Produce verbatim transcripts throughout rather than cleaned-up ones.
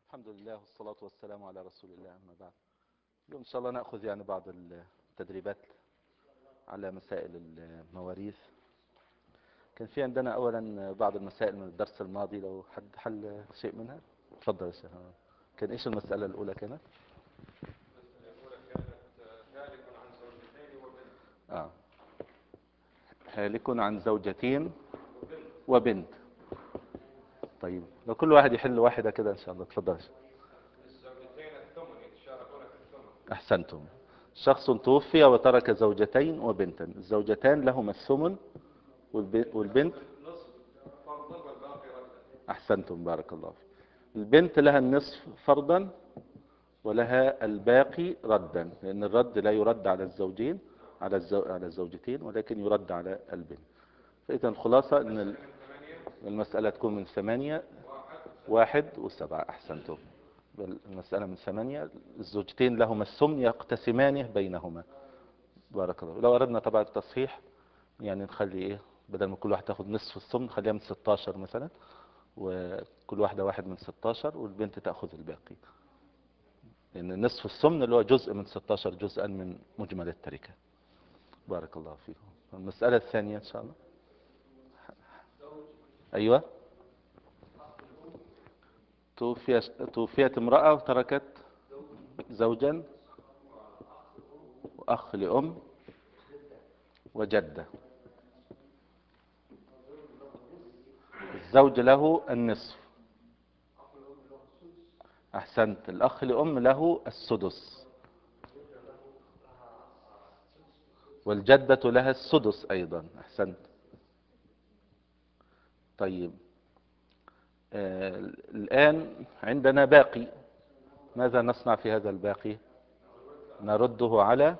الحمد لله والصلاة والسلام على رسول الله، أما بعد. اليوم إن شاء الله نأخذ يعني بعض التدريبات على مسائل المواريث. كان في عندنا أولا بعض المسائل من الدرس الماضي، لو حد حل شيء منها تفضل يا شيخ. كان إيش المسألة الأولى كانت؟ المسألة الأولى كانت هالك عن زوجتين وبنت. آه هالك عن زوجتين وبنت. وبنت. طيب لو كل واحد يحل واحدة كده إن شاء الله. تفضل يا شيخ. الزوجتين الثمن يتشاركون في الثمن. أحسنتم. شخص توفي وترك زوجتين وبنتا، الزوجتان لهما الثمن والب- والبنت نصف فرضا والباقي ردا. أحسنتم، بارك الله فيك. البنت لها النصف فرضا ولها الباقي ردا، لأن الرد لا يرد على الزوجين على الزو... على الزوجتين، ولكن يرد على البنت. فإذا الخلاصة أن ال- من ثمانية المسألة تكون من ثمانية واحد واحد وسبعة. أحسنتم. بل المسألة من ثمانية، الزوجتين لهما الثمن يقتسمانه بينهما. بارك الله. لو أردنا طبعا التصحيح يعني نخلي إيه، بدل ما كل واحد تاخد نصف الثمن نخليها من ستاشر مثلا، وكل واحدة واحد من ستاشر والبنت تأخذ الباقي، لأن نصف الثمن اللي هو جزء من ستاشر جزءا من مجمل التركة. بارك الله فيكم. المسألة الثانية إن شاء الله. أيوة. توفي توفيت امرأة وتركت زوجا وأخ لأم وجدة. الزوج له النصف. أحسنت. الأخ لأم له السدس، والجدة لها السدس أيضا. أحسنت. طيب آه الآن عندنا باقي، ماذا نصنع في هذا الباقي؟ نرده على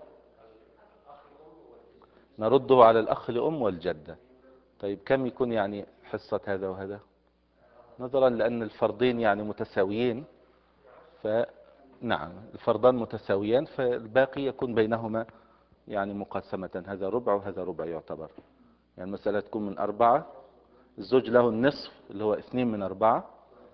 نرده على الأخ لأم والجدة. طيب كم يكون يعني حصة هذا وهذا؟ نظرا لأن الفرضين يعني متساويين، فنعم الفرضان متساويان، فالباقي يكون بينهما يعني مقاسمة، هذا ربع وهذا ربع يعتبر. يعني المسألة تكون من أربعة، الزوج له النصف اللي هو اثنين من أربعة،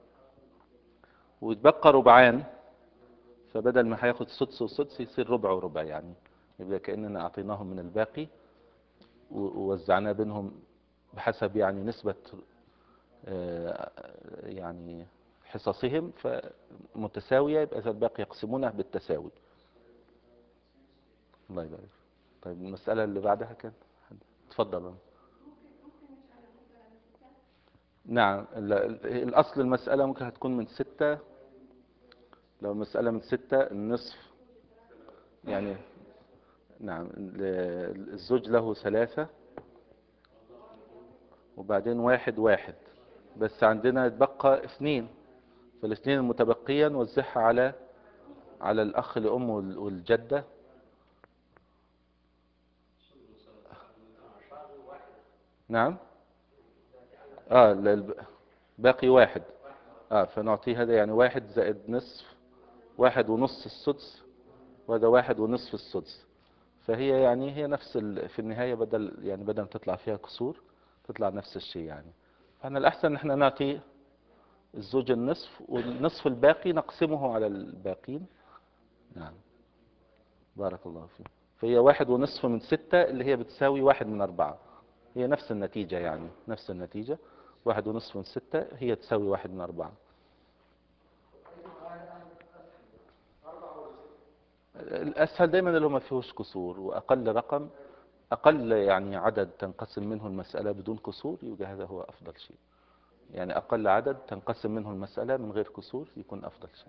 ويتبقى ربعان، فبدل ما هياخد سدس وسدس يصير ربع وربع، يعني يبقى كأننا أعطيناهم من الباقي ووزعناه بينهم بحسب يعني نسبة آه، يعني حصصهم فمتساوية، يبقى إذا الباقي يقسمونه بالتساوي. الله يبارك. طيب المسألة اللي بعدها كان تفضل. نعم ال- ال- الأصل المسألة ممكن هتكون من ستة. لو المسألة من ستة النصف يعني، نعم ال- الزوج له ثلاثة وبعدين واحد واحد، بس عندنا يتبقى اثنين، فالاثنين المتبقية نوزعها على على الأخ لأم وال- والجدة. نعم. اه لا، الب- باقي واحد. اه فنعطيه هذا يعني واحد زائد نصف، واحد ونصف السدس، وهذا واحد ونصف السدس. فهي يعني هي نفس ال... في النهاية بدل يعني بدل ما تطلع فيها كسور تطلع نفس الشيء يعني. فاحنا الأحسن ان احنا نعطي الزوج النصف، والنصف الباقي نقسمه على الباقين. نعم. بارك الله فيك. فهي واحد ونصف من ستة اللي هي بتساوي واحد من أربعة، هي نفس النتيجة يعني نفس النتيجة. واحد ونصف من ستة هي تساوي واحد من أربعة. الأسهل دايما اللي هو ما فيهوش كسور، وأقل رقم أقل يعني عدد تنقسم منه المسألة بدون كسور، يبقى هذا هو أفضل شيء. يعني أقل عدد تنقسم منه المسألة من غير كسور يكون أفضل شيء.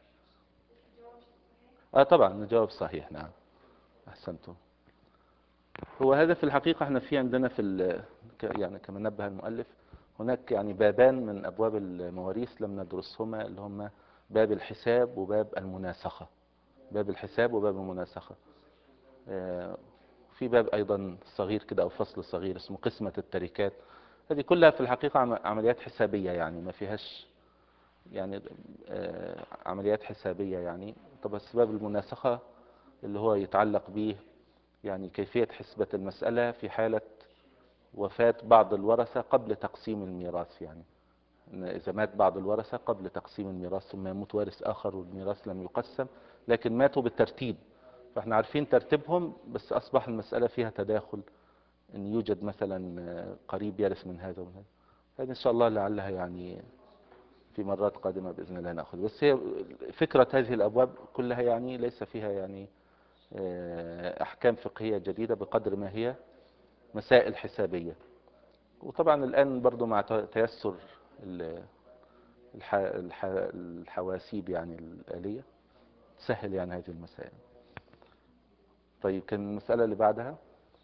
آه طبعا الجواب صحيح. نعم أحسنتم. هو هذا في الحقيقة احنا في عندنا في ال- ك- يعني كما نبه المؤلف هناك يعني بابان من أبواب المواريث لم ندرسهما، اللي هما باب الحساب وباب المناسخة. باب الحساب وباب المناسخة. آه، في باب أيضا صغير كده أو فصل صغير اسمه قسمة التركات. هذه كلها في الحقيقة عم- عمليات حسابية، يعني ما فيهاش يعني آه، عمليات حسابية يعني. طب السبب المناسخة اللي هو يتعلق به يعني كيفية حسبة المسألة في حالة وفاة بعض الورثة قبل تقسيم الميراث يعني. إن إذا مات بعض الورثة قبل تقسيم الميراث ثم يموت وارث آخر والميراث لم يقسم لكن ماتوا بالترتيب، فاحنا عارفين ترتيبهم بس أصبح المسألة فيها تداخل، إن يوجد مثلا قريب يرث من هذا ومن هذا. هذه إن شاء الله لعلها يعني في مرات قادمة بإذن الله نأخذ. بس هي فكرة هذه الأبواب كلها يعني ليس فيها يعني أحكام فقهية جديدة بقدر ما هي مسائل حسابية. وطبعا الآن برضو مع تيسر الح... الح... الحواسيب يعني الآلية تسهل يعني هذه المسائل. طيب كان المسألة اللي بعدها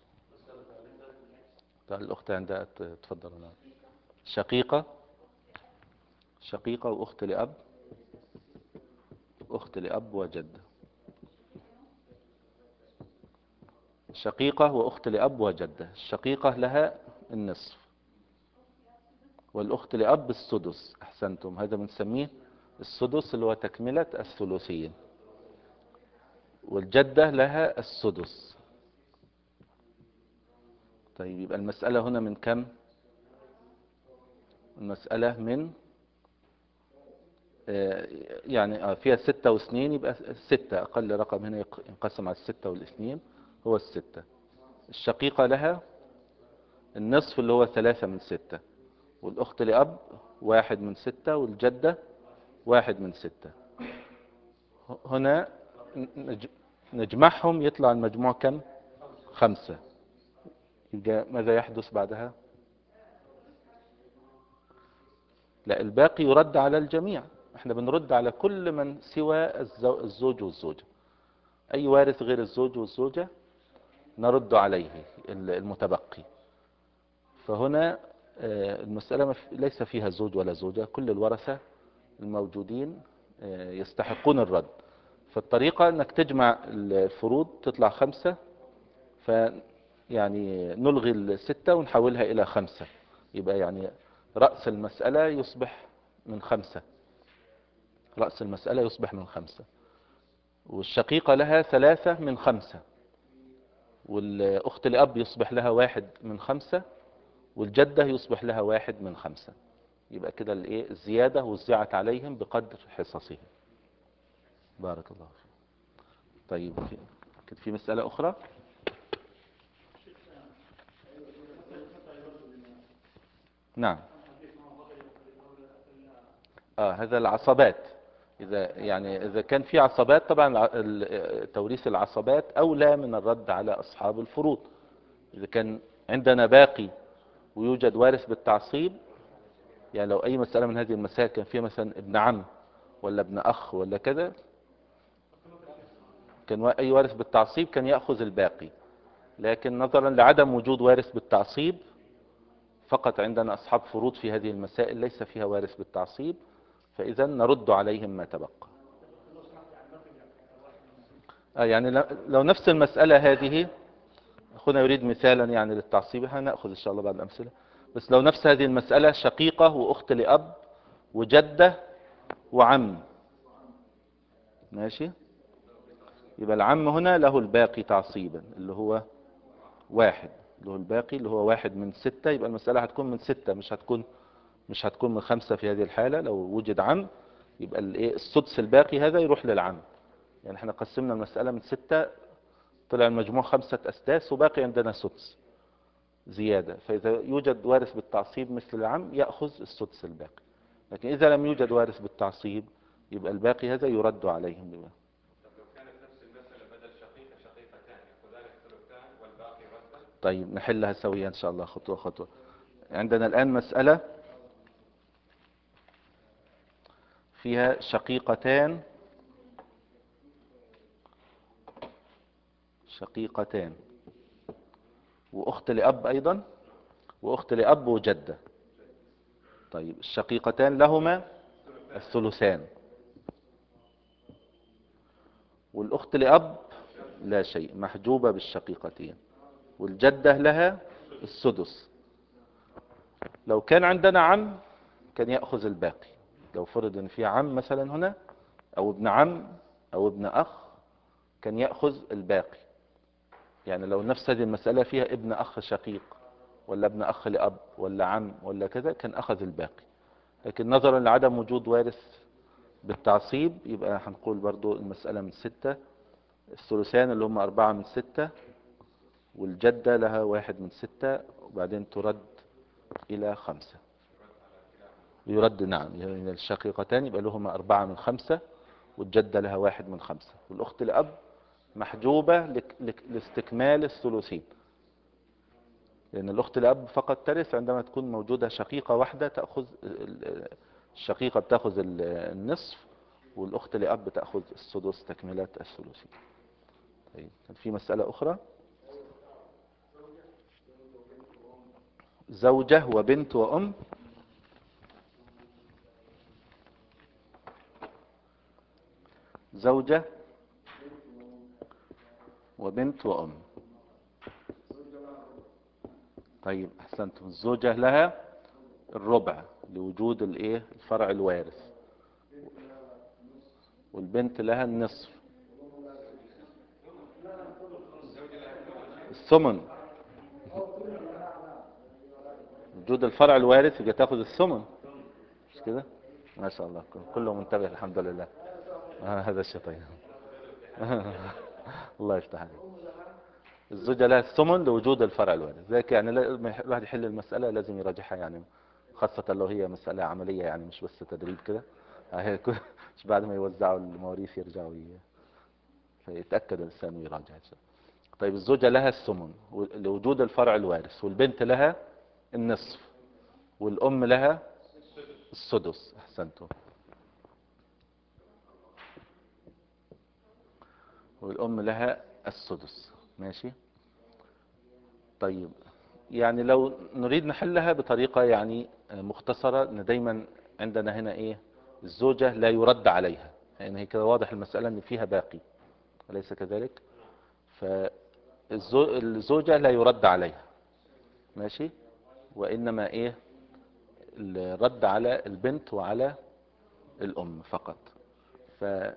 طيب الأخت عندها تفضل. أنا شقيقة شقيقة وأخت لأب، أخت لأب وجدة. شقيقة وأخت لأب وجدة. الشقيقة لها النصف والأخت لأب السدس. أحسنتم، هذا بنسميه السدس اللي هو تكملة الثلثين. والجدة لها السدس. طيب يبقى المسألة هنا من كم؟ المسألة من آه يعني آه فيها ستة واثنين، يبقى ستة أقل رقم هنا ينقسم على الستة والاثنين هو الستة. الشقيقة لها النصف اللي هو ثلاثة من ستة، والأخت لأب واحد من ستة، والجدة واحد من ستة. هنا نجمعهم يطلع المجموع كم؟ خمسة. يبقى ماذا يحدث بعدها؟ لا، الباقي يرد على الجميع. احنا بنرد على كل من سوى الزوج والزوجة. أي وارث غير الزوج والزوجة نرد عليه المتبقي. فهنا المسألة ليس فيها زوج ولا زوجة، كل الورثة الموجودين يستحقون الرد. فالطريقة انك تجمع الفروض تطلع خمسة، فيعني نلغي الستة ونحولها الى خمسة، يبقى يعني رأس المسألة يصبح من خمسة. رأس المسألة يصبح من خمسة. والشقيقة لها ثلاثة من خمسة، والأخت لأب يصبح لها واحد من خمسة، والجدة يصبح لها واحد من خمسة. يبقى كده الايه الزيادة وزعت عليهم بقدر حصصهم. بارك الله فيك. طيب كده في مسألة أخرى. نعم. آه هذا العصبات. إذا يعني إذا كان في عصبات طبعا توريث العصبات أولى من الرد على أصحاب الفروض. إذا كان عندنا باقي ويوجد وارث بالتعصيب، يعني لو أي مسألة من هذه المسائل كان فيها مثلا ابن عم ولا ابن أخ ولا كذا، كان أي وارث بالتعصيب كان يأخذ الباقي. لكن نظرا لعدم وجود وارث بالتعصيب، فقط عندنا أصحاب فروض في هذه المسائل ليس فيها وارث بالتعصيب، فإذا نرد عليهم ما تبقى. آه يعني لو نفس المسألة هذه، أخونا يريد مثالا يعني للتعصيب، هنأخذ إن شاء الله بعد الأمثلة. بس لو نفس هذه المسألة شقيقة وأخت لأب وجدة وعم، ماشي، يبقى العم هنا له الباقي تعصيبا اللي هو واحد، اللي هو الباقي اللي هو واحد من ستة. يبقى المسألة هتكون من ستة، مش هتكون مش هتكون من خمسة في هذه الحالة. لو وجد عم يبقى الايه السدس الباقي هذا يروح للعم. يعني احنا قسمنا المسألة من ستة، طلع المجموع خمسة أسداس وباقي عندنا سدس زيادة. فإذا يوجد وارث بالتعصيب مثل العم يأخذ السدس الباقي. لكن إذا لم يوجد وارث بالتعصيب يبقى الباقي هذا يرد عليهم بما. طب لو كانت نفس المسألة بدل شقيقة شقيقتان يأخذان الثلثان والباقي ردا؟ طيب نحلها سويا إن شاء الله خطوة خطوة. عندنا الآن مسألة فيها شقيقتان شقيقتان وأخت لأب أيضا، وأخت لأب وجدة. طيب الشقيقتان لهما الثلثان، والأخت لأب لا شيء محجوبة بالشقيقتين، والجدة لها السدس. لو كان عندنا عم كان يأخذ الباقي. لو فرض ان في عم مثلا هنا او ابن عم او ابن اخ كان يأخذ الباقي. يعني لو نفس هذه المسألة فيها ابن اخ شقيق ولا ابن اخ لأب ولا عم ولا كذا كان اخذ الباقي. لكن نظرا لعدم وجود وارث بالتعصيب يبقى هنقول برضو المسألة من ستة، الثلثان اللي هم أربعة من ستة، والجدة لها واحد من ستة، وبعدين ترد إلى خمسة. يرد نعم، يعني الشقيقتان يبقى لهما أربعة من خمسة، والجدة لها واحد من خمسة، والأخت لأب محجوبة لك لك لاستكمال الثلثين، لأن الأخت لأب فقط ترث عندما تكون موجودة شقيقة واحدة تأخذ الشقيقة بتأخذ النصف، والأخت لأب تأخذ السدس تكملة الثلثين. طيب كان في مسألة أخرى، زوجة وبنت وأم. زوجة وبنت وأم. طيب أحسنتم، الزوجة لها الربع لوجود الايه الفرع الوارث، والبنت لها النصف. الثمن، وجود الفرع الوارث يبقى تاخذ الثمن، مش كده؟ ما شاء الله كله منتبه الحمد لله. آه هذا الشيطان. الله يفتح عليك. الزوجة لها الثمن لوجود الفرع الوارث، ذلك يعني لما الواحد يحل المسألة لازم يراجعها، يعني خاصة لو هي مسألة عملية يعني مش بس تدريب كده، مش بعد ما يوزعوا المواريث يرجعوا فيتأكد الإنسان ويراجع. طيب الزوجة لها الثمن لوجود الفرع الوارث، والبنت لها النصف، والأم لها السدس. أحسنتم. والأم لها السدس. ماشي. طيب يعني لو نريد نحلها بطريقة يعني مختصرة، ان دايما عندنا هنا ايه، الزوجة لا يرد عليها، يعني هي كده واضح المسألة ان فيها باقي، أليس كذلك؟ فالزوجة لا يرد عليها، ماشي، وإنما ايه الرد على البنت وعلى الأم فقط. فإذا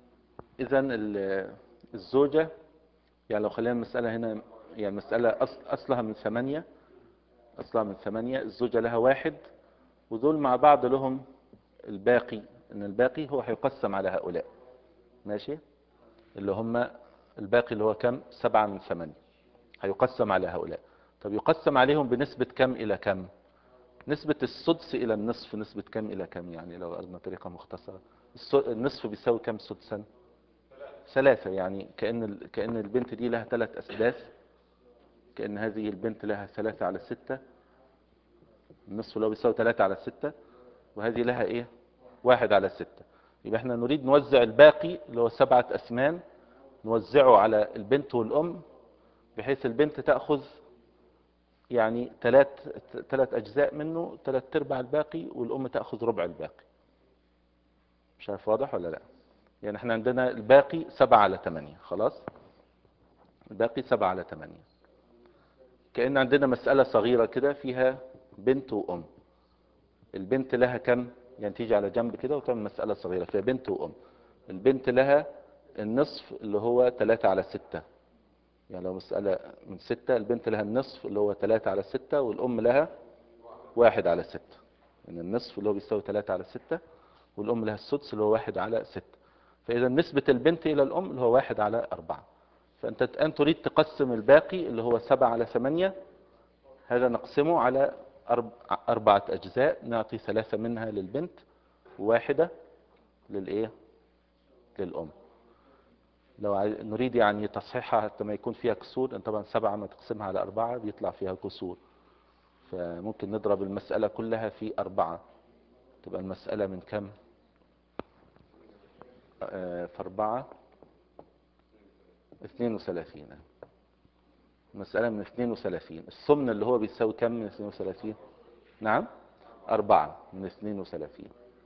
الزوجة يعني لو خلينا المسألة هنا، يعني مسألة أصلها من ثمانية، أصلها من ثمانية، الزوجة لها واحد، ودول مع بعض لهم الباقي، إن الباقي هو هيقسم على هؤلاء، ماشي، اللي هم الباقي اللي هو كم؟ سبعة من ثمانية، هيقسم على هؤلاء. طب يقسم عليهم بنسبة كم إلى كم؟ نسبة السدس إلى النصف، نسبة كم إلى كم؟ يعني لو أردنا طريقة مختصرة، النصف بيساوي كم سدسا؟ ثلاثة، يعني كأن كأن البنت دي لها ثلاث أسداس، كأن هذه البنت لها ثلاثة على ستة، النصف اللي هو بيساوي ثلاثة على ستة، وهذه لها إيه؟ واحد على ستة. يبقى احنا نريد نوزع الباقي اللي هو سبعة أثمان، نوزعه على البنت والأم، بحيث البنت تأخذ يعني ثلاث ثلاث أجزاء منه، ثلاث أرباع الباقي، والأم تأخذ ربع الباقي. مش عارف واضح ولا لا؟ يعني احنا عندنا الباقي سبعة على ثمانية، خلاص، الباقي سبعة على ثمانية، كأن عندنا مسألة صغيرة كده فيها بنت وأم. البنت لها كم؟ يعني تيجي على جنب كده وتعمل مسألة صغيرة فيها بنت وأم. البنت لها النصف اللي هو ثلاثة على ستة، يعني لو مسألة من ستة البنت لها النصف اللي هو ثلاثة على ستة، والأم لها واحد على ستة، يعني النصف اللي هو بيساوي ثلاثة على ستة، والأم لها السدس اللي هو واحد على ستة. فإذا نسبة البنت إلى الأم اللي هو واحد على أربعة. فأنت الآن تريد تقسم الباقي اللي هو سبعة على ثمانية، هذا نقسمه على أربعة أجزاء، نعطي ثلاثة منها للبنت وواحدة للإيه؟ للأم. لو نريد يعني تصحيحها حتى ما يكون فيها كسور، لأن طبعا سبعة ما تقسمها على أربعة بيطلع فيها كسور، فممكن نضرب المسألة كلها في أربعة، تبقى المسألة من كم؟ آه في أربعة اثنين وثلاثين، مسألة من اثنين وثلاثين. الثمن اللي هو بيساوي كم من اثنين وثلاثين؟ نعم، أربعة من اثنين وثلاثين.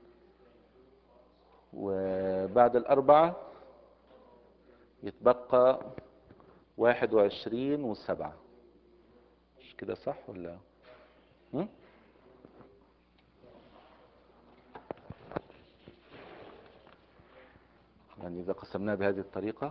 وبعد الأربعة يتبقى واحد وعشرين وسبعة، مش كده صح ولا؟ هم؟ يعني إذا قسمناها بهذه الطريقة،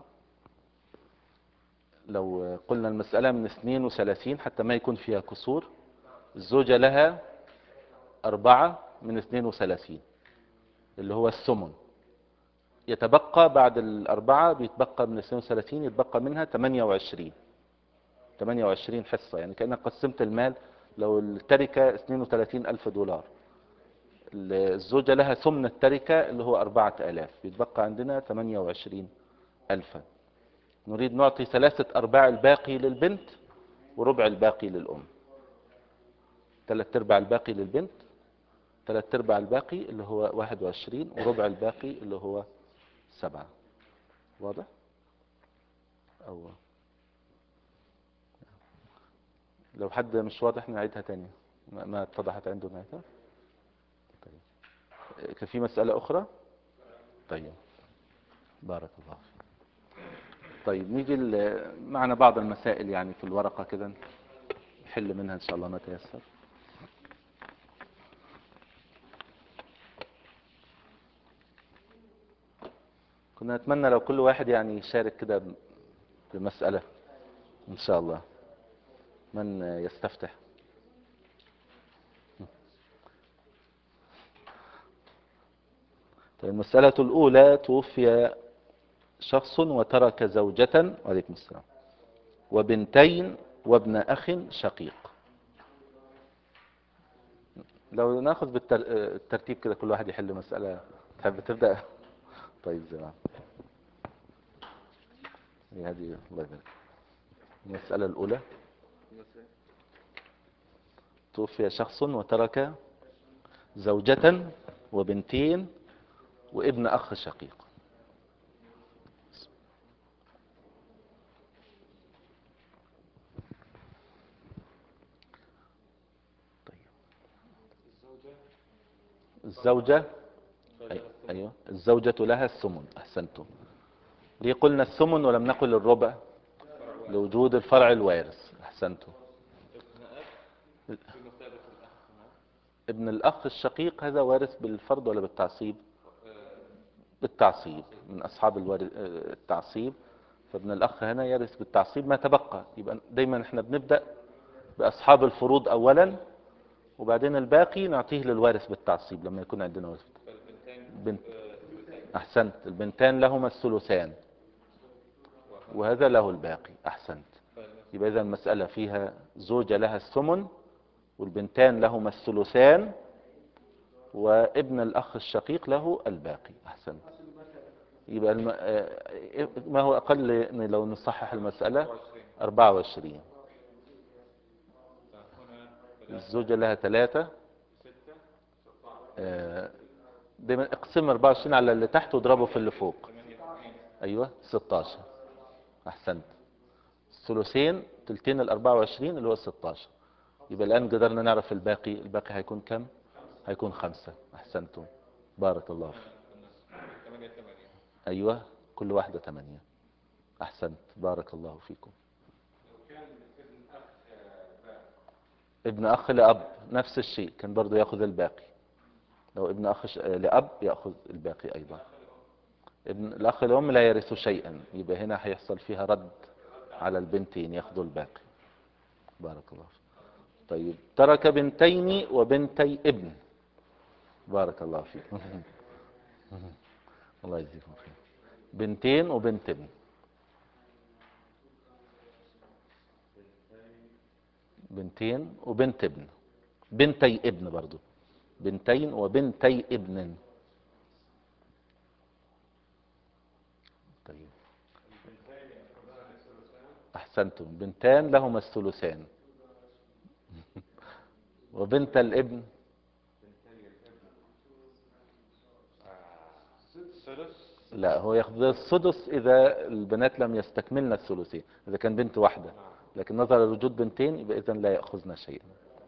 لو قلنا المسألة من اثنين وثلاثين حتى ما يكون فيها كسور، الزوجة لها أربعة من اثنين وثلاثين اللي هو الثمن. يتبقى بعد الأربعة بيتبقى من اثنين وثلاثين يتبقى منها ثمانية وعشرين ثمانية وعشرين حصة، يعني كأنك قسمت المال. لو التركة اثنين وثلاثين ألف دولار، الزوجة لها ثمن التركة اللي هو أربعة آلاف، بيتبقى عندنا ثمانية وعشرين ألفا. نريد نعطي ثلاثة أرباع الباقي للبنت وربع الباقي للأم. ثلاث أرباع الباقي للبنت، ثلاث أرباع الباقي اللي هو واحد وعشرين، وربع الباقي اللي هو سبعة. واضح؟ أو لو حد مش واضح نعيدها تاني، ما ما اتضحت عنده نعيدها. طيب، كان في مسألة أخرى؟ طيب، بارك الله فيك. طيب نيجي ل- معنا بعض المسائل يعني في الورقة كده نحل منها إن شاء الله ما تيسر. كنا نتمنى لو كل واحد يعني يشارك كده بمسألة إن شاء الله. من يستفتح؟ طيب، المسألة الأولى: توفي شخص وترك زوجة، وعليكم السلام، وبنتين وابن أخ شقيق. لو ناخذ بالترتيب كده كل واحد يحل مسألة. تحب تبدأ؟ طيب زمان هذه الله يبارك. المسألة الأولى: توفي شخص وترك زوجة وبنتين وابن أخ شقيق. طيب. الزوجة، أي- أيوة الزوجة لها الثمن. أحسنتم. ليه قلنا الثمن ولم نقل الربع؟ لوجود الفرع الوارث. أحسنتم. ابن الأخ الشقيق هذا وارث بالفرض ولا بالتعصيب؟ بالتعصيب، من أصحاب الوارث التعصيب. فابن الأخ هنا يرث بالتعصيب ما تبقى. يبقى دايما احنا بنبدأ بأصحاب الفروض أولا، وبعدين الباقي نعطيه للوارث بالتعصيب لما يكون عندنا وارث. بنت. أحسنت. البنتان لهما الثلثان وهذا له الباقي. أحسنت. يبقى إذا المسألة فيها زوجة لها الثمن، والبنتان لهما الثلثان، وابن الأخ الشقيق له الباقي. أحسنت. يبقى الم... آه، ما هو أقل لو نصحح المسألة؟ أربعة وعشرين. الزوجة لها ثلاثة. آه، دايما اقسم أربعة وعشرين على اللي تحت واضربه في اللي فوق. أيوة ستاشر. أحسنت. الثلثين تلتين ال أربعة وعشرين اللي هو ستاشر. يبقى الآن قدرنا نعرف الباقي. الباقي هيكون كم؟ هيكون خمسة. أحسنتم، بارك الله فيك. أيوة كل واحدة ثمانية. أحسنت، بارك الله فيكم. ابن أخ لأب نفس الشيء، كان برضو يأخذ الباقي. لو ابن أخ ش- لأب يأخذ الباقي أيضا. ابن الأخ لأم لا يرث شيئا، يبقى هنا هيحصل فيها رد على البنتين يأخذوا الباقي. بارك الله فيك. طيب، ترك بنتين وبنتي ابن. بارك الله فيك. الله يجزيكم خير. بنتين وبنت ابن. بنتين وبنت ابن. بنتي ابن برضو. بنتين وبنتي ابن. طيب، أحسنتم. بنتان لهما الثلثان. وبنت الابن لا، هو ياخذ السدس إذا البنات لم يستكملن الثلثين، إذا كان بنت واحدة. لكن نظرا لوجود بنتين يبقى إذن لا يأخذن شيئا،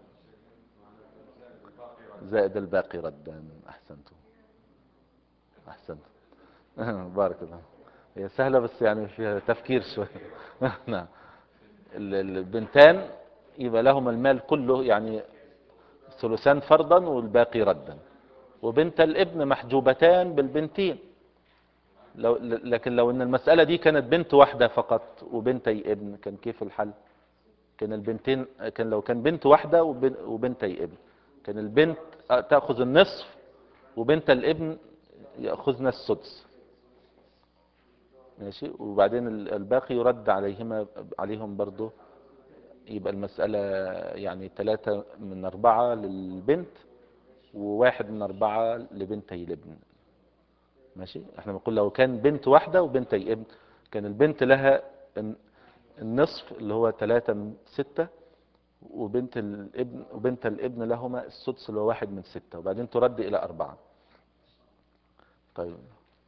زائد الباقي ردا. أحسنتم. أحسنتم. بارك الله. هي سهلة بس يعني فيها تفكير شوي. نعم. ال- البنتان يبقى لهم المال كله، يعني ثلثان فرضا والباقي ردا. وبنت الابن محجوبتان بالبنتين. لو لكن لو ان المسألة دي كانت بنت واحدة فقط وبنتي ابن، كان كيف الحل؟ كان البنتين، كان لو كان بنت واحدة وبن- وبنتي ابن، كان البنت آه، تأخذ النصف، وبنت الابن يأخذن السدس. ماشي، وبعدين ال- الباقي يرد عليهما عليهم برضو. يبقى المسألة يعني ثلاثة من أربعة للبنت، وواحد من أربعة لبنتي الابن. ماشي، احنا بنقول لو كان بنت واحدة وبنتي ابن، كان البنت لها الن- النصف اللي هو ثلاثة من ستة، وبنت الابن وبنت الابن لهما السدس اللي هو واحد من ستة، وبعدين ترد إلى أربعة. طيب،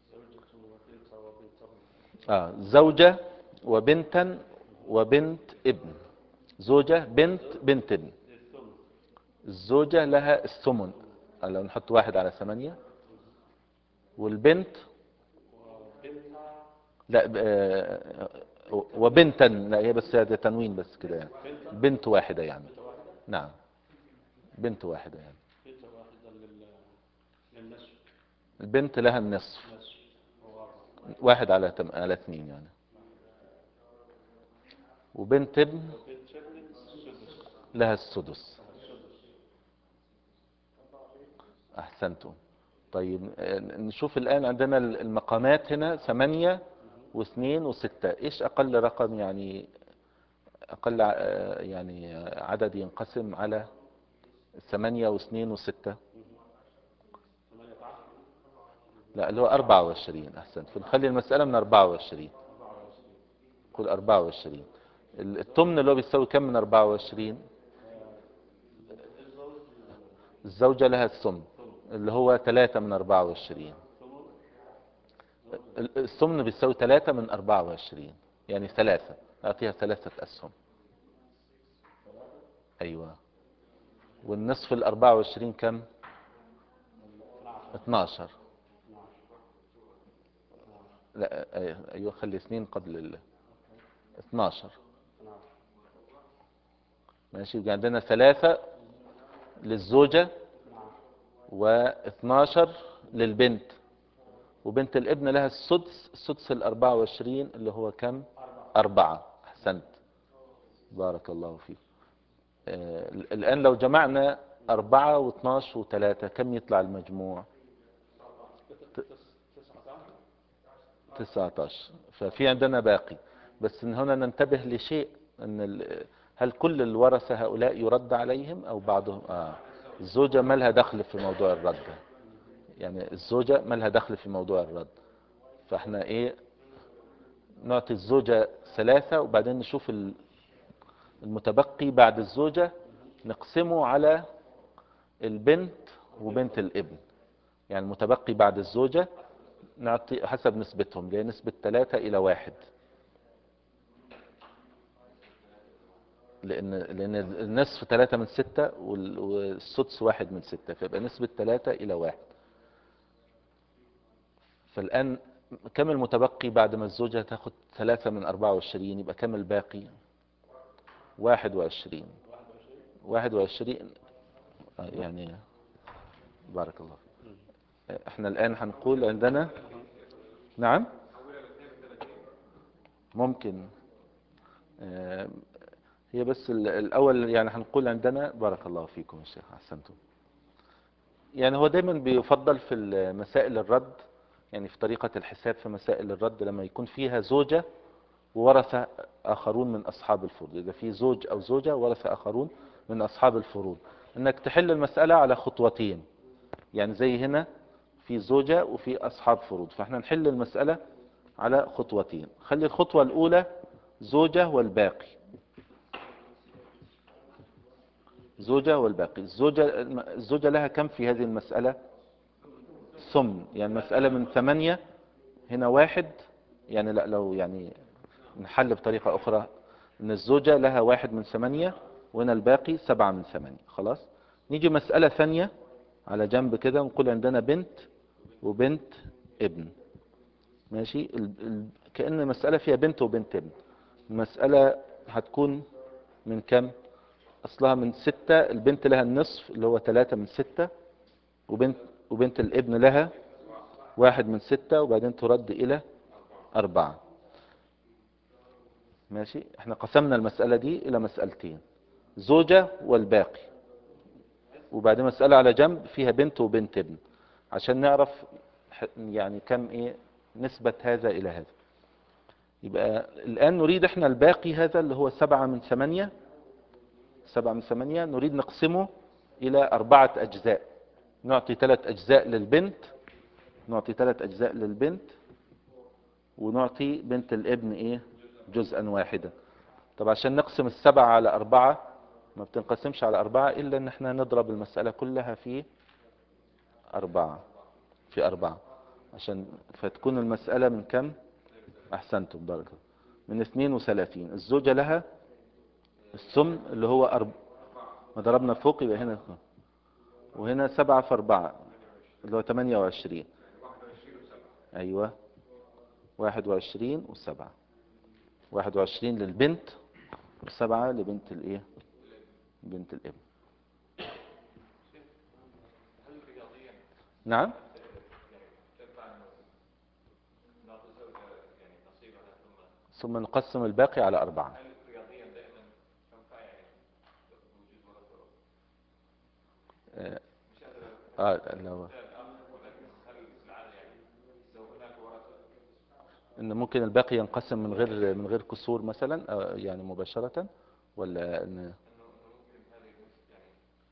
آه زوجة وبنتا وبنت ابن. زوجة بنت بنت ابن. الزوجة لها الثمن، لو نحط واحد على ثمانية. والبنت لا ب- آه، وبنتا، لا هي بس هذا تنوين بس كده يعني. بنت واحدة يعني. نعم، بنت واحدة يعني. البنت لها النصف، واحد على تم... على اثنين يعني. وبنت ابن لها السدس. أحسنتم. طيب، آه، نشوف الآن عندنا المقامات هنا ثمانية واثنين وستة. إيش أقل رقم يعني، أقل ع- آه، يعني عدد ينقسم على ثمانية واثنين وستة؟ لا، اللي هو أربعة وعشرين. أحسنت، فنخلي المسألة من أربعة وعشرين. قول أربعة وعشرين. ال- التمن اللي هو بيساوي كم من أربعة وعشرين؟ الزوجة لها الثمن اللي هو ثلاثة من أربعة وعشرين. ال- الثمن بيساوي ثلاثة من أربعة وعشرين، يعني ثلاثة، أعطيها ثلاثة أسهم. أيوة. والنصف الأربعة وعشرين كم؟ اثناشر. لا، أيوة، خلي اثنين قبل ال اثناشر. ماشي، يبقى عندنا ثلاثة للزوجة واثناشر للبنت، وبنت الابن لها السدس. السدس الأربعة وعشرين اللي هو كم؟ أربعة. أحسنت، بارك الله فيك. آه الآن لو جمعنا أربعة واثناشر وثلاثة كم يطلع المجموع؟ تسعة عشر. ففي عندنا باقي. بس إن هنا ننتبه لشيء، أن ال- هل كل الورثة هؤلاء يرد عليهم أو بعضهم؟ آه الزوجة ما لها دخل في موضوع الرد، يعني الزوجة ما لها دخل في موضوع الرد. فاحنا ايه، نعطي الزوجة ثلاثة، وبعدين نشوف ال- المتبقي بعد الزوجة نقسمه على البنت وبنت الابن. يعني المتبقي بعد الزوجة نعطي حسب نسبتهم، اللي هي نسبة ثلاثة إلى واحد. لأن لأن النصف ثلاثة من ستة، وال- والسدس واحد من ستة، فيبقى نسبة ثلاثة إلى واحد. فالآن كم المتبقي بعد ما الزوجة تاخد ثلاثة من أربعة وعشرين؟ يبقى كم الباقي؟ واحد وعشرين. واحد وعشرين آه، يعني بارك الله فيك. احنا الآن هنقول عندنا. نعم، ممكن. آه، هي بس ال- الأول يعني هنقول عندنا. بارك الله فيكم يا شيخ، أحسنتم. يعني هو دايما بيفضل في مسائل الرد، يعني في طريقة الحساب في مسائل الرد، لما يكون فيها زوجة وورثة آخرون من أصحاب الفروض. إذا في زوج أو زوجة ورثة آخرون من أصحاب الفروض، أنك تحل المسألة على خطوتين. يعني زي هنا في زوجة وفي أصحاب فروض، فاحنا نحل المسألة على خطوتين. خلي الخطوة الأولى زوجة والباقي. زوجة والباقي. الزوجة الزوجة لها كم في هذه المسألة؟ ثمن. يعني مسألة من ثمانية، هنا واحد. يعني لا، لو يعني نحل بطريقة أخرى، إن الزوجة لها واحد من ثمانية، وهنا الباقي سبعة من ثمانية. خلاص، نيجي مسألة ثانية على جنب كده، ونقول عندنا بنت وبنت ابن. ماشي، ال... ال... كأن المسألة فيها بنت وبنت ابن. المسألة هتكون من كم؟ أصلها من ستة. البنت لها النصف اللي هو ثلاثة من ستة، وبنت وبنت الابن لها واحد من ستة، وبعدين ترد إلى أربعة. ماشي، احنا قسمنا المسألة دي إلى مسألتين، زوجة والباقي. وبعدين مسألة على جنب فيها بنت وبنت ابن، عشان نعرف ح- يعني كم ايه نسبة هذا الى هذا. يبقى الآن نريد احنا الباقي هذا اللي هو سبعة من ثمانية، سبعة من ثمانية نريد نقسمه إلى أربعة أجزاء. نعطي ثلاث أجزاء للبنت، نعطي ثلاث أجزاء للبنت، ونعطي بنت الابن إيه جزءا واحدا. طب عشان نقسم السبعة على أربعة، ما بتنقسمش على أربعة إلا إن احنا نضرب المسألة كلها في أربعة، في أربعة عشان فتكون المسألة من كم؟ أحسنتم بارك الله. من اثنين وثلاثين. الزوجة لها السم اللي هو أرب... ما ضربنا فوق يبقى هنا، وهنا سبعة في أربعة اللي هو ثمانية وعشرين. أيوة، واحد وعشرين وسبعة، واحد وعشرين للبنت وسبعة لبنت الإيه؟ بنت الابن. هل رياضيا نعم. يعني تنفع انه نعطي الزوجة يعني نصيبها ثم ثم نقسم الباقي على أربعة. هل رياضيا دائما تنفع يعني بوجود ورثة؟ آه مش هذا آه، لو مثال آخر، ولكن هل في العادة يعني لو هناك ورثة إن ممكن الباقي ينقسم من غير من غير كسور مثلا، آه يعني مباشرة، ولا إن انه انه ممكن هذه يعني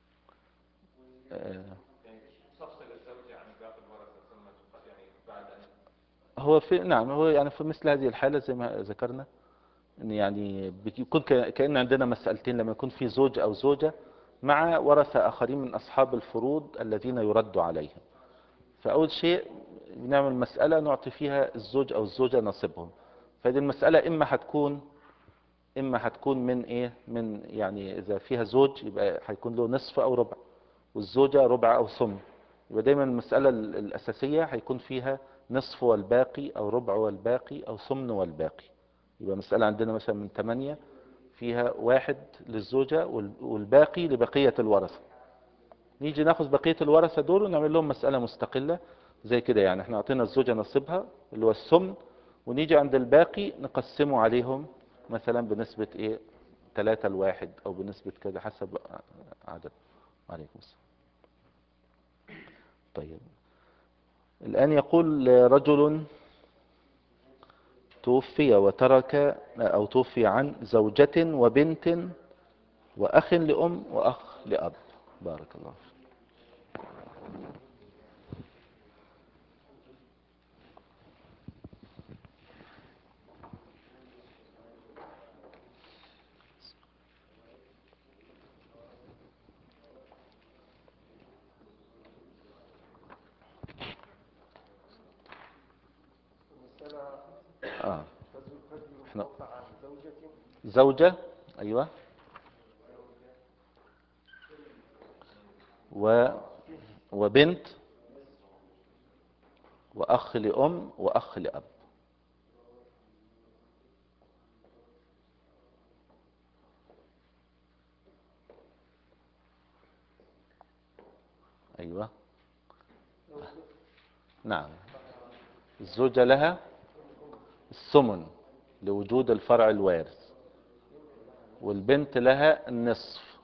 آه يعني تفصل الزوجة عن باقي الورثة ثم تق- يعني بعد ان هو في نعم هو يعني في مثل هذه الحالة زي ما ذكرنا إن يعني بيكون ك- كأن عندنا مسألتين، لما يكون في زوج أو زوجة مع ورثة آخرين من أصحاب الفروض الذين يرد عليهم. فأول شيء بنعمل مسألة نعطي فيها الزوج أو الزوجة نصيبهم. فهذه المسألة إما هتكون إما هتكون من إيه من يعني إذا فيها زوج يبقى هيكون له نصف أو ربع، والزوجة ربع أو ثمن. يبقى دايما المسألة ال- الأساسية هيكون فيها نصف والباقي أو ربع والباقي أو ثمن والباقي. يبقى مسألة عندنا مثلا من ثمانية فيها واحد للزوجة وال- والباقي لبقية الورثة. نيجي ناخذ بقية الورثة دول ونعمل لهم مسألة مستقلة زي كده. يعني احنا اعطينا الزوجة نصيبها اللي هو الثمن، ونيجي عند الباقي نقسمه عليهم مثلا بنسبة ايه ثلاثة لواحد او بنسبة كذا حسب عدد. عليكم السلام. طيب الآن يقول رجل توفي وترك أو توفي عن زوجة وبنت وأخ لأم وأخ لأب. بارك الله فيك. آه. احنا زوجة، أيوة، و وبنت وأخ لأم وأخ لأب. أيوة، نعم. الزوجة لها الثمن لوجود الفرع الوارث، والبنت لها النصف.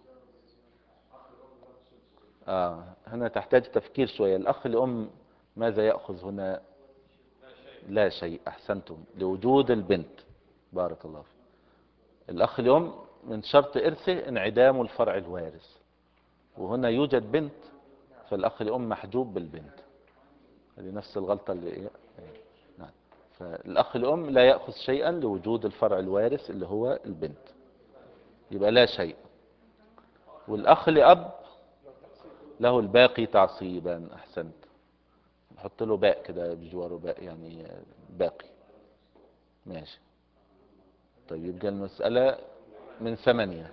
آه. هنا تحتاج تفكير شوية. الأخ لأم ماذا يأخذ هنا؟ لا شيء. أحسنتم، لوجود البنت. بارك الله فيك. الأخ لأم من شرط إرثه انعدام الفرع الوارث، وهنا يوجد بنت، فالأخ لأم محجوب بالبنت. هذه نفس الغلطة اللي إيه؟ نعم. فالأخ لأم لا يأخذ شيئا لوجود الفرع الوارث اللي هو البنت، يبقى لا شيء. والأخ لأب له الباقي تعصيبا. أحسنت، نحط له باء كده بجواره باء يعني باقي. ماشي. طيب يبقى المسألة من ثمانية.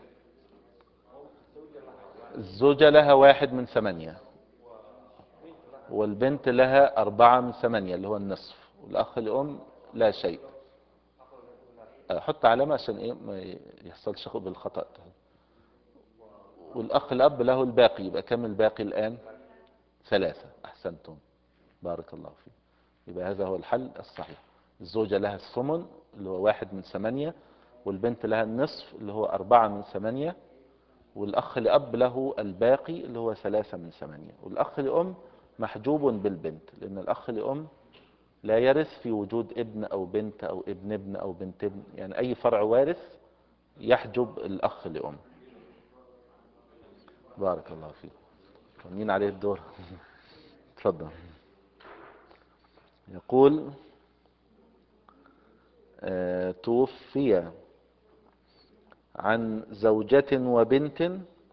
الزوجة لها واحد من ثمانية، والبنت لها أربعة من ثمانية اللي هو النصف، والأخ الأم لا شيء. حط علامة عشان إيه ما يحصلش بالخطأ. والأخ الأب له الباقي، يبقى كم الباقي الآن؟ ثلاثة. أحسنتم، بارك الله فيك. يبقى هذا هو الحل الصحيح. الزوجة لها الثمن اللي هو واحد من ثمانية، والبنت لها النصف اللي هو أربعة من ثمانية، والأخ لأب له الباقي اللي هو ثلاثة من ثمانية، والأخ لأم محجوب بالبنت، لأن الأخ لأم لا يرث في وجود ابن أو بنت أو ابن ابن أو بنت ابن، يعني أي فرع وارث يحجب الأخ لأم. بارك الله فيك. مين عليه الدور؟ تفضل. يقول آه توفي عن زوجة وبنت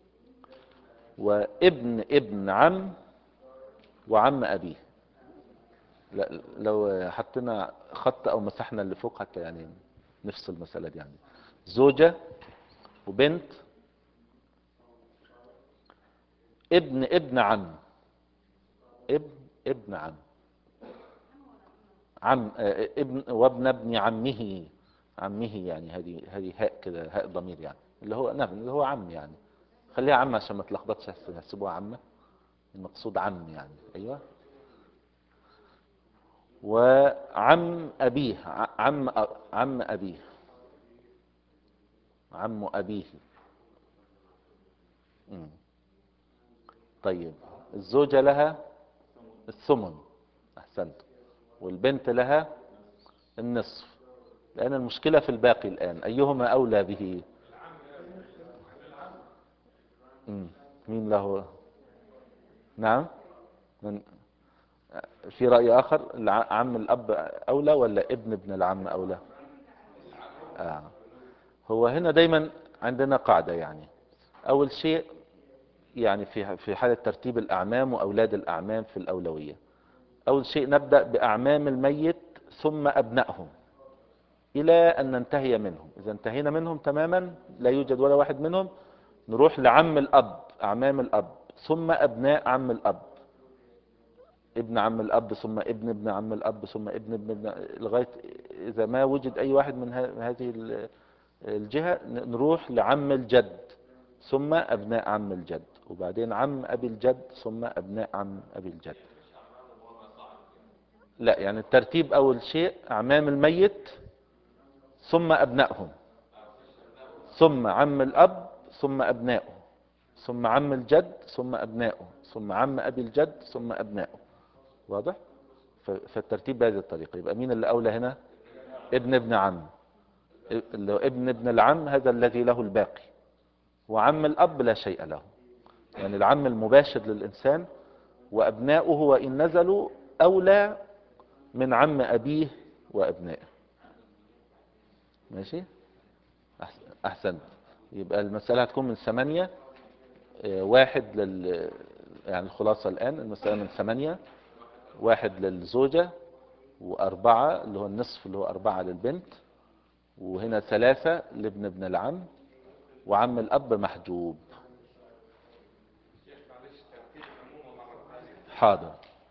وابن ابن عم وعم أبيه. لا لو حطينا خط أو مسحنا اللي فوق حتى يعني نفصل المسألة دي، يعني زوجة وبنت ابن ابن عم ابن ابن عم عم آه، ابن وابن ابن عمه عمه، يعني هذه هذه هاء كده، هاء ضمير يعني، اللي هو نعم اللي هو عم يعني، خليها عم عشان ما تلخبطش، هسيبوها عمه، المقصود عم يعني. ايوه. وعم ابيه ع- عم أ- عم ابيه عم ابيه. مم. طيب الزوجة لها الثمن، احسنت، والبنت لها النصف، لان المشكلة في الباقي الان، ايهما اولى به؟ مم. مين له؟ نعم. من في رأي آخر، الع- عم الأب أولى ولا ابن ابن العم أولى؟ آه. هو هنا دايما عندنا قاعدة، يعني أول شيء يعني في في حالة ترتيب الأعمام وأولاد الأعمام في الأولوية، أول شيء نبدأ بأعمام الميت ثم أبنائهم إلى أن ننتهي منهم. إذا انتهينا منهم تماما لا يوجد ولا واحد منهم، نروح لعم الأب، أعمام الأب، ثم أبناء عم الأب، ابن عم الأب ثم ابن ابن عم الأب ثم ابن ابن ابن، لغاية إذا ما وجد أي واحد من ه- هذه ال- الجهة نروح لعم الجد ثم أبناء عم الجد، وبعدين عم أبي الجد ثم أبناء عم أبي الجد. لا يعني الترتيب أول شيء أعمام الميت ثم أبنائهم، ثم عم الأب ثم أبنائه، ثم عم الجد ثم أبنائه، ثم عم أبي الجد ثم أبنائه. واضح؟ ف- فالترتيب بهذه الطريقة. يبقى مين اللي أولى هنا؟ ابن ابن عم، اللي هو ابن ابن العم هذا الذي له الباقي، وعم الأب لا شيء له، يعني العم المباشر للإنسان، وأبناؤه وإن نزلوا أولى من عم أبيه وأبنائه. ماشي؟ أحسن- أحسنت. يبقى المسألة هتكون من ثمانية، آه، واحد لل يعني الخلاصة الآن المسألة من ثمانية، واحد للزوجة، وأربعة اللي هو النصف اللي هو أربعة للبنت، وهنا ثلاثة لابن ابن العم، وعم الأب محجوب. شيخ معلش ترتيب العموم مرة ثانية. حاضر.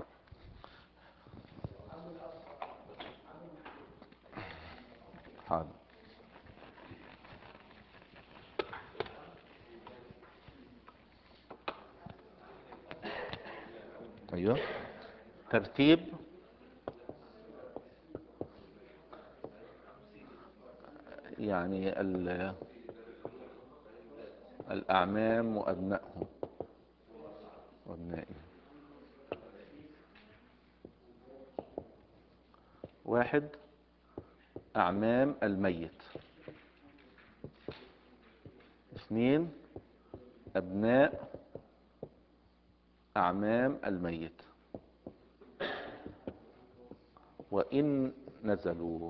حاضر. ايوه. ترتيب يعني ال- الأعمام وأبنائهم وأبنائهم. واحد أعمام الميت، اثنين أبناء أعمام الميت وإن نزلوا،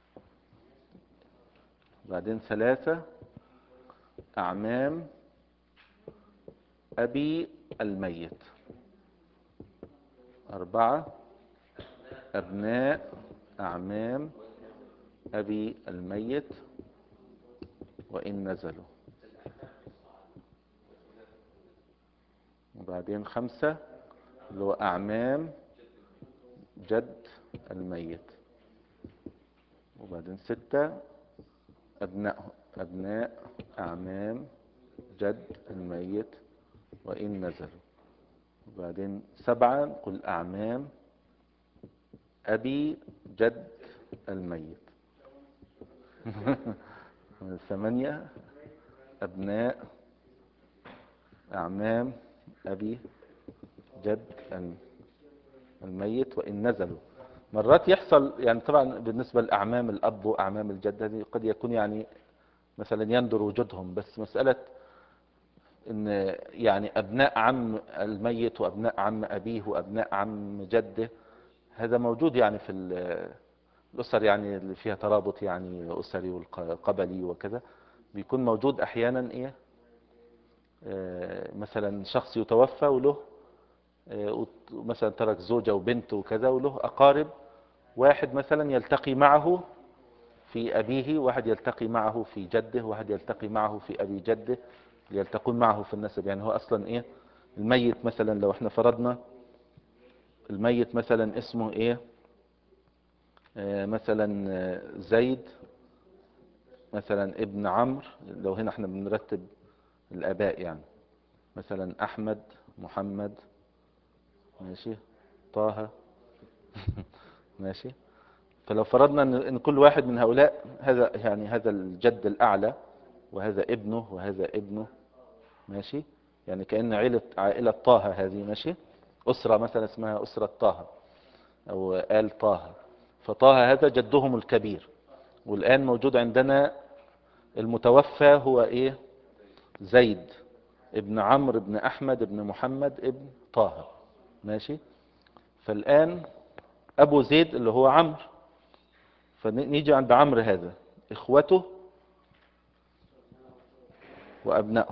بعدين ثلاثة أعمام أبي الميت، أربعة أبناء أعمام أبي الميت وإن نزلوا، وبعدين خمسة اللي هو أعمام جد الميت، وبعدين ستة أبناء أبناء أعمام جد الميت وإن نزلوا، وبعدين سبعة نقول أعمام أبي جد الميت ثمانية أبناء أعمام أبي جد الميت وإن نزلوا. مرات يحصل يعني طبعا بالنسبة لأعمام الأب وأعمام الجد هذه قد يكون يعني مثلا يندر وجودهم، بس مسألة إن يعني أبناء عم الميت وأبناء عم أبيه وأبناء عم جده هذا موجود يعني في الأسر يعني اللي فيها ترابط يعني أسري والقبلي وكذا، بيكون موجود أحيانا إيه آه، مثلا شخص يتوفى وله آه، مثلا ترك زوجة وبنت وكذا وله أقارب، واحد مثلا يلتقي معه في أبيه، واحد يلتقي معه في جده، واحد يلتقي معه في أبي جده، يلتقون معه في النسب. يعني هو أصلا إيه الميت مثلا لو احنا فرضنا الميت مثلا اسمه إيه آه، مثلا آه، زيد مثلا ابن عمرو، لو هنا احنا بنرتب الآباء يعني مثلا أحمد محمد ماشي طه ماشي. فلو فرضنا ان إن كل واحد من هؤلاء هذا يعني هذا الجد الأعلى وهذا ابنه وهذا ابنه ماشي، يعني كأن عائلة عائلة طه هذه ماشي، أسرة مثلا اسمها أسرة طه أو آل طه، فطه هذا جدهم الكبير، والآن موجود عندنا المتوفى هو إيه زيد ابن عمرو ابن أحمد ابن محمد ابن طه ماشي. فالآن أبو زيد اللي هو عمرو، فنيجي عند عمرو هذا إخوته وأبنائه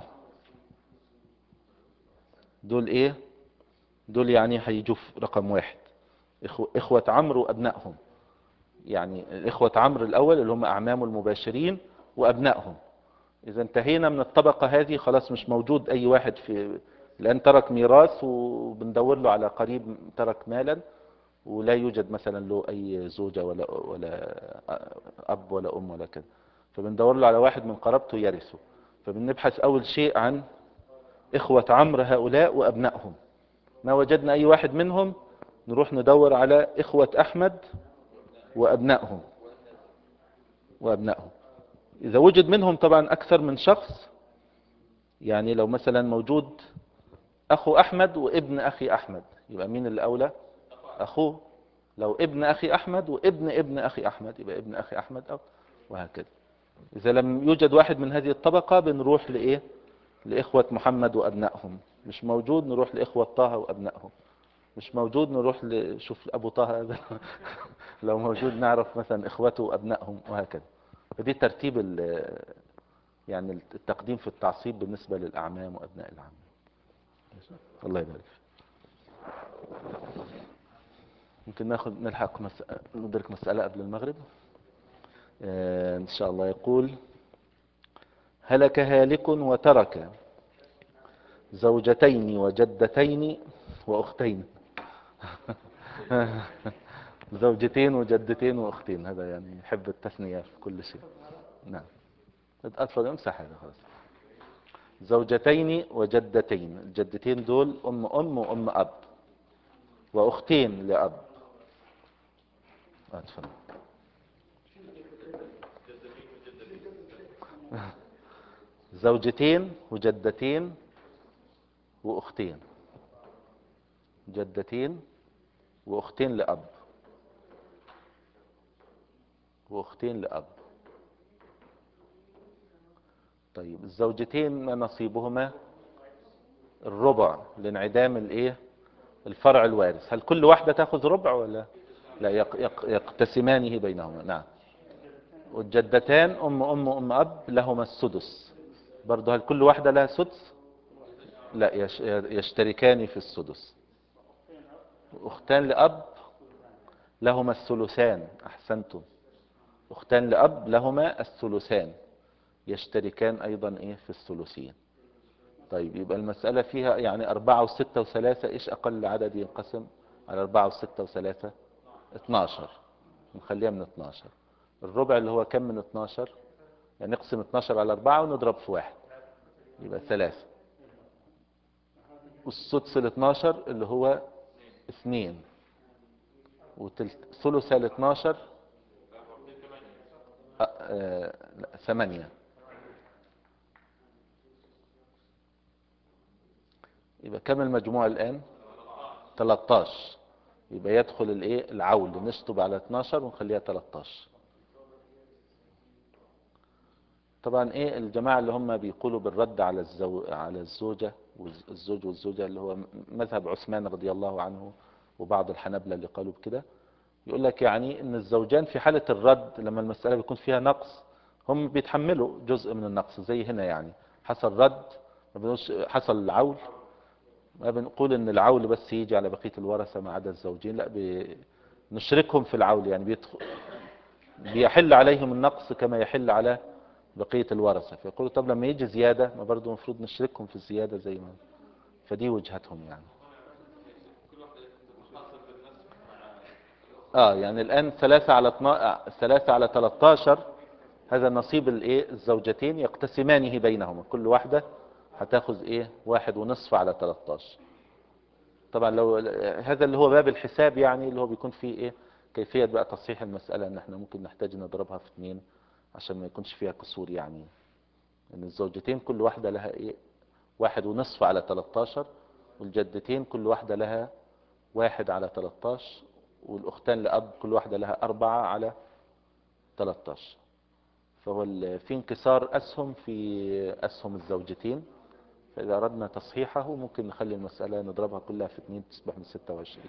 دول إيه دول يعني هيجوا في رقم واحد إخو إخوة عمرو وأبنائهم، يعني إخوة عمرو الأول اللي هم أعمامه المباشرين وأبنائهم. إذا انتهينا من الطبقة هذه خلاص مش موجود أي واحد في الآن ترك ميراث وبندور له على قريب ترك مالا ولا يوجد مثلا له أي زوجة ولا ولا أب ولا أم ولا كده، فبندور له على واحد من قرابته يرثه. فبنبحث أول شيء عن إخوة عمرو هؤلاء وأبنائهم، ما وجدنا أي واحد منهم نروح ندور على إخوة أحمد وأبنائهم وأبنائهم. إذا وجد منهم طبعا أكثر من شخص، يعني لو مثلا موجود أخو أحمد وابن أخي أحمد يبقى مين اللي أولى؟ أخوه. لو ابن أخي أحمد وابن ابن أخي أحمد يبقى ابن أخي أحمد أو وهكذا. إذا لم يوجد واحد من هذه الطبقة بنروح لإيه لإخوة محمد وأبنائهم، مش موجود نروح لإخوة طه وأبنائهم، مش موجود نروح لشوف أبو طه هذا لو موجود نعرف مثلا إخوته وأبنائهم وهكذا. فدي ترتيب يعني التقديم في التعصيب بالنسبة للأعمام وأبناء العم. الله يبارك. ممكن ناخذ نلحق مس... ندرك مسألة قبل المغرب آه إن شاء الله. يقول هلك هالك وترك زوجتين وجدتين وأختين زوجتين وجدتين وأختين، هذا يعني يحب التثنية في كل شيء. نعم أطفال امسح هذا خلاص. زوجتين وجدتين، الجدتين دول أم أم وأم أب، وأختين لأب. أتفضل. زوجتين وجدتين وأختين، جدتين وأختين لأب وأختين لأب. طيب الزوجتين ما نصيبهما؟ الربع لانعدام الايه الفرع الوارث. هل كل واحدة تأخذ ربع ولا لا؟ يق يق يقتسمانه بينهما. نعم. والجدتان أم أم أم أب لهما السدس برضه. هل كل واحدة لها سدس؟ لا، يش يشتركان في السدس. أختان لأب لهما الثلثان. أحسنتم. أختان لأب لهما الثلثان يشتركان أيضا إيه في الثلثين. طيب يبقى المسألة فيها يعني أربعة وستة وثلاثة. إيش أقل عدد ينقسم على أربعة وستة وثلاثة؟ اتناشر. نخليها من اتناشر. الربع اللي هو كم من اتناشر؟ يعني نقسم اتناشر على أربعة ونضرب في واحد يبقى ثلاثة. والسدس ال اتناشر اللي هو اثنين. وثلث ال اتناشر ثمانية. يبقى كم المجموع الآن؟ تلتاشر. يبقى يدخل الايه العول، نشطب على اتناشر ونخليها تلتاشر. طبعا ايه الجماعة اللي هم بيقولوا بالرد على الزو... على الزوجة والزوج والزوجة، اللي هو مذهب عثمان رضي الله عنه وبعض الحنابلة اللي قالوا بكده، يقول لك يعني ان الزوجان في حالة الرد لما المسألة بيكون فيها نقص هم بيتحملوا جزء من النقص، زي هنا يعني حصل رد، ما بنقولش حصل العول، ما بنقول ان العول بس يجي على بقية الورثة ما عدا الزوجين، لا بنشركهم في العول، يعني بيدخل بيحل عليهم النقص كما يحل على بقية الورثة. فيقولوا طب لما يجي زيادة ما برضو المفروض نشركهم في الزيادة زي ما، فدي وجهتهم يعني. اه يعني الآن ثلاثة على اثنا... ثلاثة على تلتاشر، هذا نصيب الايه الزوجتين يقتسمانه بينهما، كل واحدة هتاخذ ايه واحد ونصف على تلتاشر. طبعا لو هذا اللي هو باب الحساب يعني، اللي هو بيكون فيه ايه كيفية بقى تصحيح المسألة، ان احنا ممكن نحتاج نضربها في اثنين عشان ما يكونش فيها كسور، يعني ان الزوجتين كل واحدة لها ايه واحد ونصف على تلتاشر، والجدتين كل واحدة لها واحد على تلتاشر، والاختان لأب كل واحدة لها أربعة على تلتاشر. فهو ال- في انكسار أسهم في أسهم الزوجتين، فإذا أردنا تصحيحه ممكن نخلي المسألة نضربها كلها في اثنين تصبح من ستة وعشرين.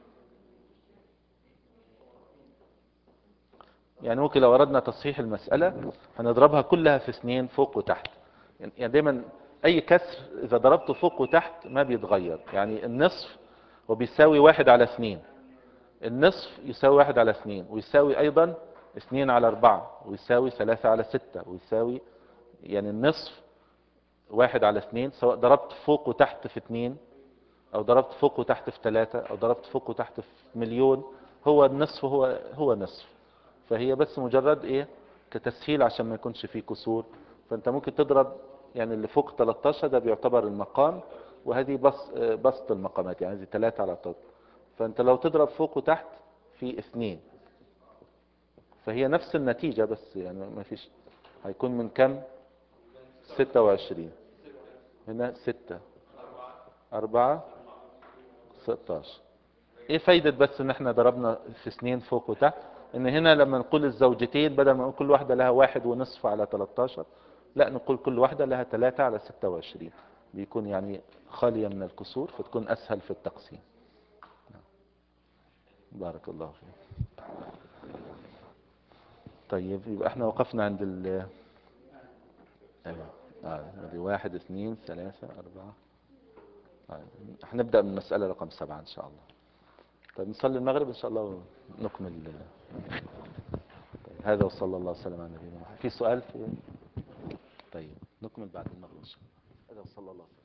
يعني ممكن لو أردنا تصحيح المسألة هنضربها كلها في اثنين فوق وتحت. يعني دايما أي كسر إذا ضربته فوق وتحت ما بيتغير، يعني النصف وبيساوي واحد على اثنين، النصف يساوي واحد على اثنين، ويساوي أيضا اثنين على أربعة، ويساوي ثلاثة على ستة، ويساوي يعني النصف واحد على اثنين، سواء ضربت فوق وتحت في اثنين او ضربت فوق وتحت في ثلاثة او ضربت فوق وتحت في مليون، هو النصف هو هو نصف. فهي بس مجرد ايه كتسهيل عشان ما يكونش فيه كسور. فانت ممكن تضرب يعني اللي فوق تلتاشر ده بيعتبر المقام، وهذه بس بسط المقامات، يعني هذه ثلاثة على تلتاشر، فانت لو تضرب فوق وتحت في اثنين فهي نفس النتيجة، بس يعني ما فيش، هيكون من كم ستة وعشرين، هنا ستة أربعة ستاشر. ايه فايدة بس ان احنا ضربنا في اثنين فوق وتحت؟ ان هنا لما نقول الزوجتين بدل ما نقول كل واحدة لها واحد ونصف على تلتاشر، لا نقول كل واحدة لها ثلاثة على ستة وعشرين، بيكون يعني خالية من الكسور، فتكون اسهل في التقسيم. بارك الله فيك. طيب يبقى احنا وقفنا عند ال ايوه اه دي واحد اثنين ثلاثة أربعة. آه. هنبدأ من مسألة رقم سبعة إن شاء الله. طيب نصلي المغرب إن شاء الله ونكمل. طيب هذا وصلى الله وسلم على نبينا محمد. في سؤال في؟ طيب نكمل بعد المغرب إن شاء الله. هذا وصلى الله وسلم.